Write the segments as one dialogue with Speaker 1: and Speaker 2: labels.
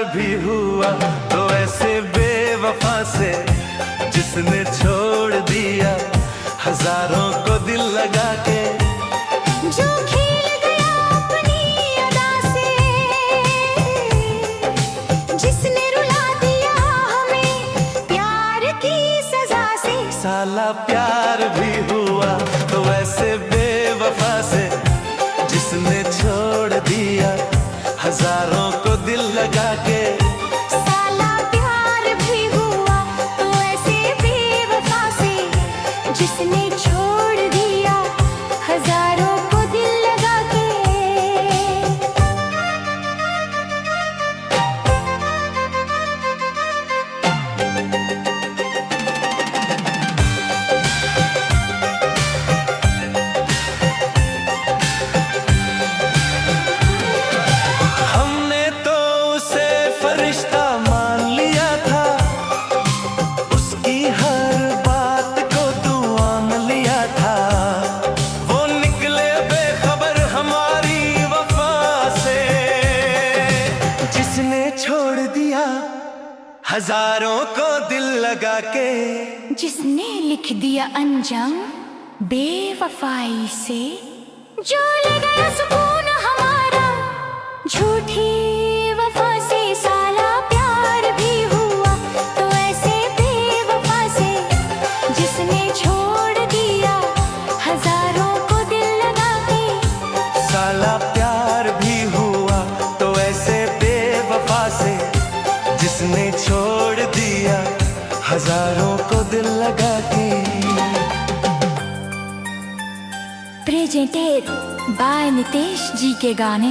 Speaker 1: भी हुआ तो ऐसे बेवफा से जिसने छोड़ दिया हजारों को दिल लगा के,
Speaker 2: जो खेल गया अपनी अदा से, जिसने रुला दिया हमें प्यार की सजा से।
Speaker 1: साला प्यार भी हुआ तो ऐसे बेवफा से जिसने छोड़ दिया हजारों को दिल लगा के।
Speaker 2: साला प्यार भी हुआ तो ऐसे बेवफा से जिसने छोड़ दिया हजारों को दिल लगा के।
Speaker 1: हमने तो उसे फरिश्ता मान लिया था, उसकी हर बात को दुआन लिया था। वो निकले बेखबर हमारी वफा से, जिसने छोड़ दिया हजारों को दिल लगा के।
Speaker 2: जिसने लिख दिया अंजाम बेवफाई से, जो ले गया सुकून हमारा झूठी वफा से। साला प्यार भी हुआ तो ऐसे बेवफा से जिसने छोड़ दिया हजारों को दिल लगा के।
Speaker 1: साला प्यार भी हुआ तो ऐसे बेवफा से जिसने छोड़ दिया हजारों को दिल लगा के।
Speaker 2: प्रेजेंटेड बाय नितेश जी के गाने।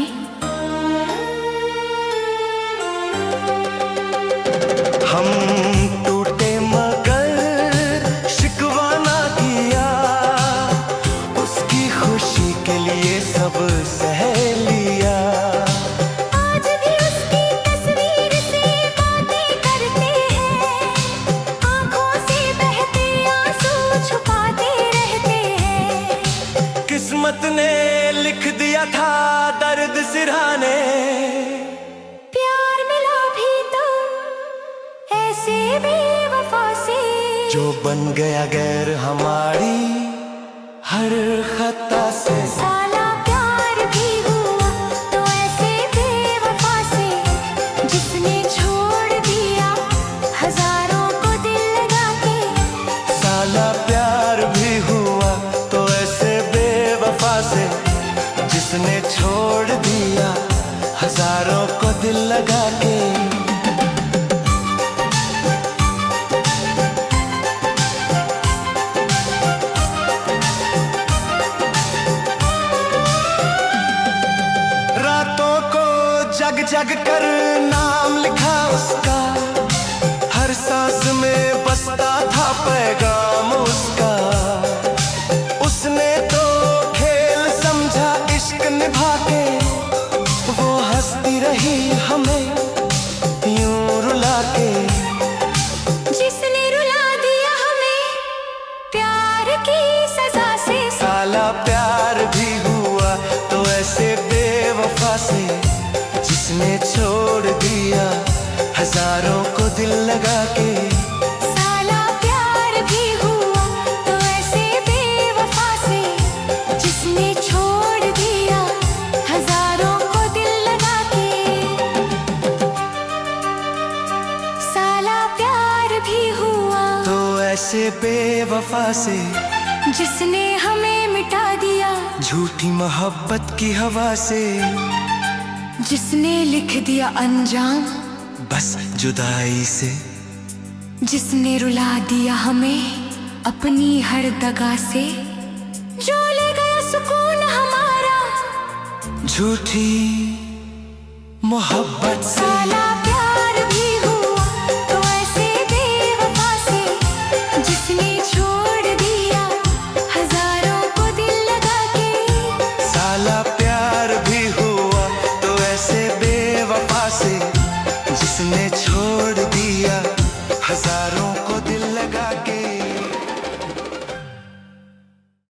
Speaker 1: हम टूटे मगर शिकवा ना किया, उसकी खुशी के लिए सब सह लिया।
Speaker 2: आज भी उसकी तस्वीर से बातें करते हैं, आंखों से बहते आंसू छुपाते रहते हैं।
Speaker 1: किस्मत ने लिख दिया था दर्द सिरहाने,
Speaker 2: प्यार मिला भी तो ऐसे बेवफा से,
Speaker 1: जो बन गया गैर हमारी हर खता से।
Speaker 2: साला प्यार भी हुआ तो ऐसे बेवफा से जिसने छोड़ दिया हजारों को दिल लगा के।
Speaker 1: साला प्यार भी हुआ तो ऐसे बेवफा से जिसने छोड़ दिया हजारों को दिल लगा के। रातों को जग जग कर नाम लिखा उसका, हर सांस में बसता था पैगाम उसका। उसने तो खेल समझा इश्क निभा के, वो हंसती रही हमें यूं रुला के।
Speaker 2: जिसने रुला दिया हमें प्यार की सजा से।
Speaker 1: साला प्यार भी हुआ तो ऐसे बेवफा से जिसने छोड़ दिया हजारों को दिल लगा के।
Speaker 2: साला प्यार भी हुआ तो ऐसे बेवफा से जिसने छोड़ दिया हजारों को दिल लगा के। साला प्यार भी हुआ
Speaker 1: तो ऐसे बेवफा से
Speaker 2: जिसने हमें मिटा दिया
Speaker 1: झूठी मोहब्बत की हवा से।
Speaker 2: जिसने लिख दिया अंजाम
Speaker 1: बस जुदाई से,
Speaker 2: जिसने रुला दिया हमें अपनी हर दगा से। जो ले गया सुकून हमारा
Speaker 1: झूठी मोहब्बत से।
Speaker 2: साला प्यार भी हुआ तो ऐसे बेवफा से जिसने छोड़ दिया हजारों को दिल लगा के।
Speaker 1: साला प्यार भी हुआ तो ऐसे बेवफा से जिसने छोड़ दिया हजारों